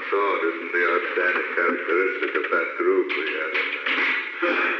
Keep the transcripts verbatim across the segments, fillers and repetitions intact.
thought isn't the outstanding characteristic of that group we had in there.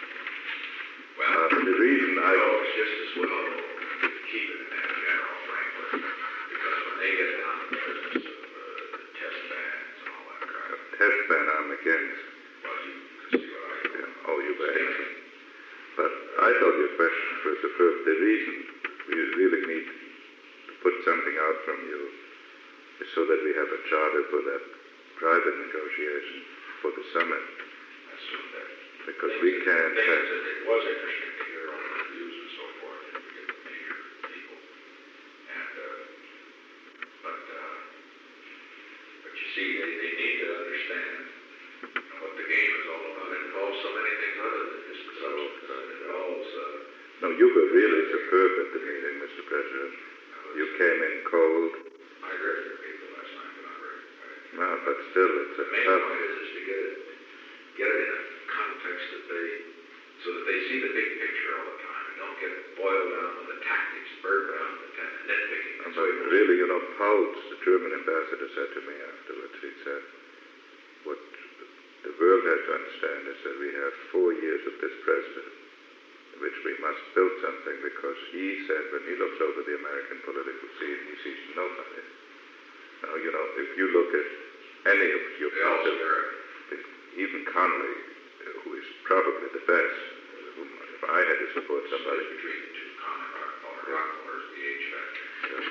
Well, uh, the reason I... know, it's just as well to keep it in that general framework, because when they get down to the business of uh, the test bans and all that crap... A test ban I'm against. Well, you can see what I... Yeah, oh, you bet. But I thought your question was the first. The reason we really need to put something out from you is so that we have a charter for that private negotiation for the summit. I assume that... Because we can't have... have... It was interesting to hear all the reviews and so forth from the major people. And, uh... But, uh... But you see, they, they need to understand what the game is all about. It involves so many things other than just the substance. It involves, uh... No, you were really superb at the meeting, Mister President. You came in cold. I read your paper last night, but I'm very... No, but still, it's a The main tough... point is, is to get it, get it in a context that they, so that they see the big picture all the time and don't get boiled down with the tactics, burdened down with the nitpicking. But really, you know, Paul's, the German ambassador, said to me afterwards, he said, what the world has to understand is that we have four years of this president, in which we must build something, because he said when he looks over the American political scene, he sees nobody. Now, you know, if you look at any of your politics, even Connolly, who is probably the best, whom, if I had to support somebody... Between the two, Connolly or Rockefeller's the H factor.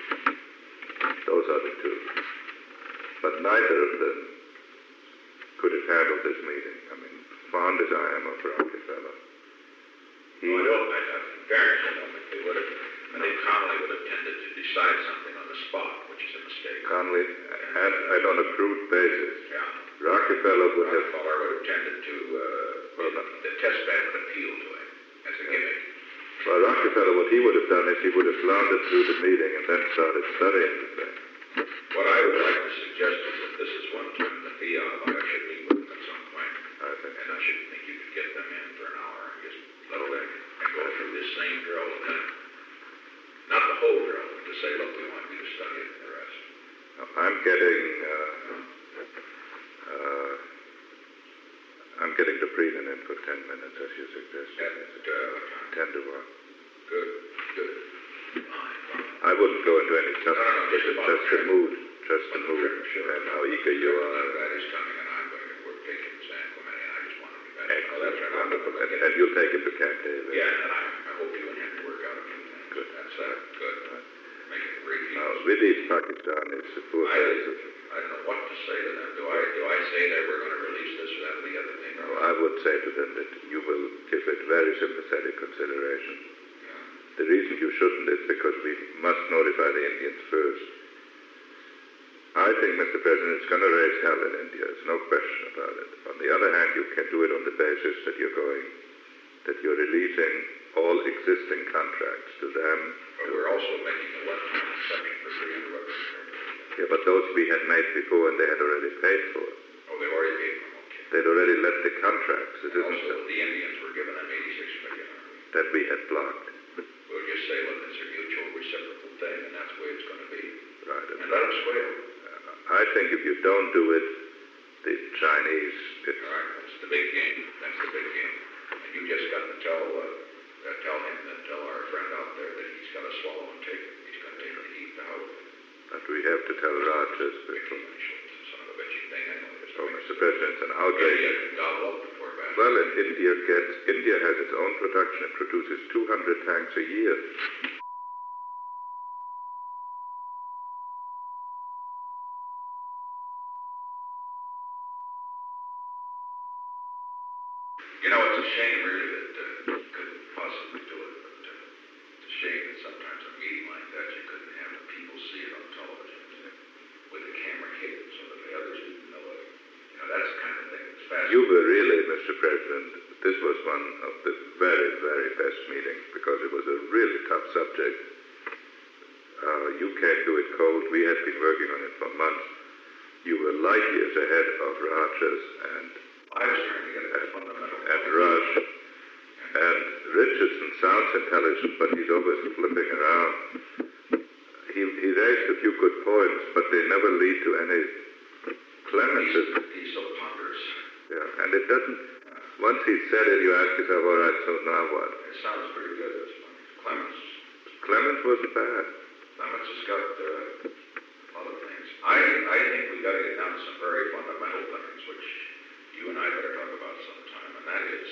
Yeah. Those are the two. But neither of them could have handled this meeting. I mean, fond as I am of Rockefeller. He, no, I don't. I, I, in fairness, I don't think they would have. I think Connolly would have tended to decide something on the spot, which is a mistake. Connolly, and, and on a crude basis. Yeah. Rockefeller would have... Rockefeller would have tended to... Uh, well, the, the test ban would appeal to him as a gimmick. Well, Rockefeller, what he would have done is he would have floundered through the meeting and then started studying the thing. What I would like to suggest is that this is one time that the uh, I should meet with them at some point. I think And I should think you could get them in for an hour and just let them and go through this same drill with them. Not the whole drill, but to say, look, we want you to study it and the rest. I'm getting... Uh, uh, I'm getting Dobrinin in for ten minutes, as you suggested. At uh, ten to one. Good, good. Fine, fine. I wouldn't go into any substance, No, no, no, but just it's about just the the mood, just the About the mood, trip, sure. and how eager you None are. of that is coming, and I'm going to work taking San Clemente, and I just want to be better. Oh, Excellent, that's right. wonderful. And, and you'll take him to Camp David. Yeah, and I, I hope you and him can work out a few things. Good. That's uh, good. Make it great. Now, with these Pakistanis, the poor I, guys of... I don't know what to say to them. Do I do I say that we're going to release this or that or the other thing? No, I would say to them that you will give it very sympathetic consideration. Yeah. The reason you shouldn't is because we must notify the Indians first. I think, Mister President, it's going to raise hell in India. There's no question about it. On the other hand, you can do it on the basis that you're going, that you're releasing all existing contracts to them. But we're also making a one-time exception for three hundred bucks. Yeah, but those we had made before and they had already paid for. Oh, they've already paid for them. Okay. They'd already let the contracts. It And isn't also, so the Indians were given them eighty-six million dollars. that we had blocked. We'll just say, look, it's a mutual reciprocal thing, and that's the way it's going to be. Right. And let them squeal. I think if you don't do it, the Chinese... It's, All right, that's the big game. That's the big game. And you just got to tell uh, uh, tell him and tell our friend out there that he's got to swallow and take it. He's going to take the heat out. but we have to tell Rogers Son before. of a bitchy thing, I know. Just Oh, to make Mister President, it's an outrage. India can gobble up before bad. Well, and India gets... India has its own production. It produces two hundred tanks a year. You know, it's a shame, really, that uh, you couldn't possibly do it. But uh, it's a shame that sometimes a meeting like that, you couldn't have the people see it on television with the camera hidden so that the others didn't know it. You know, that's the kind of thing that's fascinating. You were really, Mister President, this was one of the very, very best meetings because it was a really tough subject. Uh, you came to it cold. We had been working on it for months. You were light years ahead of Rogers and I was trying to get that fundamental. and Rush. And Richardson sounds intelligent, but he's always flipping around. He, he raised a few good points, but they never lead to any Clemens is, He's so ponderous. yeah, and it doesn't, once he said it, you ask yourself, all right, so now what? It sounds pretty good, this one. Clemens. Clemens wasn't bad. Clemens has got uh, a lot of things. I, I think we got to get down to some very fundamental things, which you and I better talk about sometime, and that is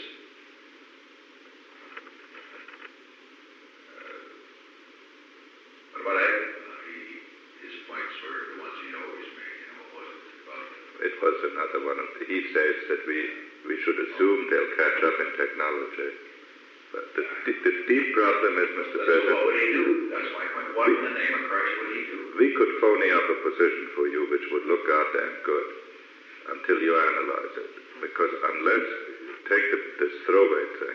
uh, what about Ed? Uh, he, his points were the ones he always made. You know, what was it about? It was another one of, he says that we, we should assume they'll catch up in technology. But the, the, the deep problem is, Mister That's President, what would he do? That's my point. What in the name of Christ would he do? we could phony up a position for you which would look goddamn good until you analyze it. Because unless, take the, this throwaway thing.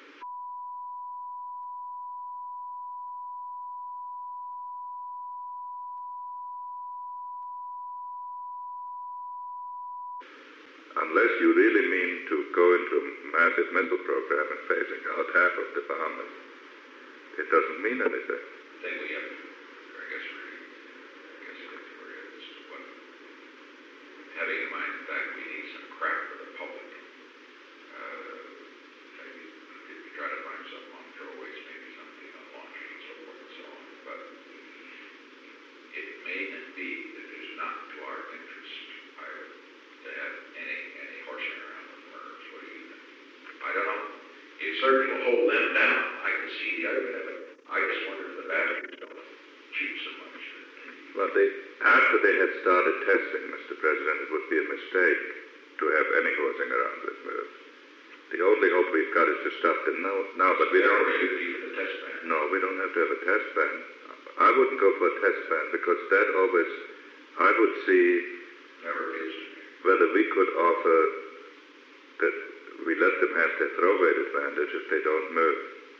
Unless you really mean to go into a massive missile program and phasing out half of the bombers, it doesn't mean anything. The thing we have, I guess, we, I guess it is for is what, having in mind the fact we need some crack for the public. Uh, maybe if we try to find some on throwaways, maybe something on launching and so forth and so on. But it may not be that it is not to our interest, I, to have any any horsing around with murders. What do you think? I don't know. It certainly will hold them down. I can see the argument of it. I just wonder if the batteries don't cheat so much. Well, they, after they had started testing, Mister President, it would be a mistake to have any horsing around with mirrors. The only hope we've got is to stop them now, now but we don't... The test ban. No, we don't have to have a test ban. I wouldn't go for a test ban because that always, I would see Never appeals to me. whether we could offer that we let them have their throwaway advantage if they don't move.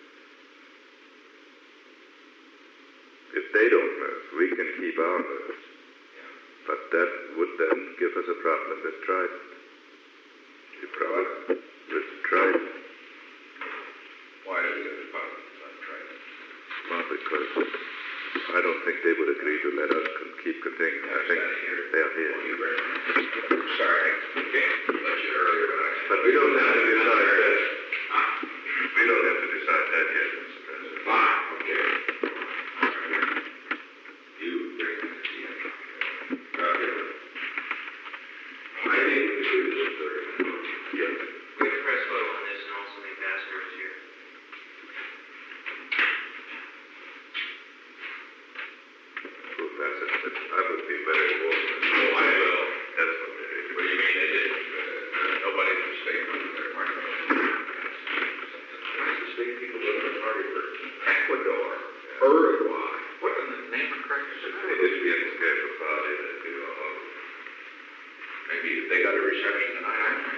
If they don't move, we can keep our moves. But that would then give us a problem with Trident. The problem with Trident. Why is it a problem? I'm trying to. Well, because I don't think they would agree to let us con- keep continuing. I think they are here. Well, you better. I'm sorry. Okay. Let you earlier, but I. But we don't have to decide that. We don't have to decide that yet, Mister President. Fine. Okay. You bring it to the end. Uh, I think we should do this thirty minutes. Yeah. We can press vote on this and also the ambassador is here. Well, that's it. I would be very warm. Oh, I will. That's what they do. What do you mean they didn't? Uh, nobody in the state went to their party. Why the state people go to the party for Ecuador, Uruguay? What in the name of Christ is it? It is the escape party that do all. Maybe they got a reception tonight.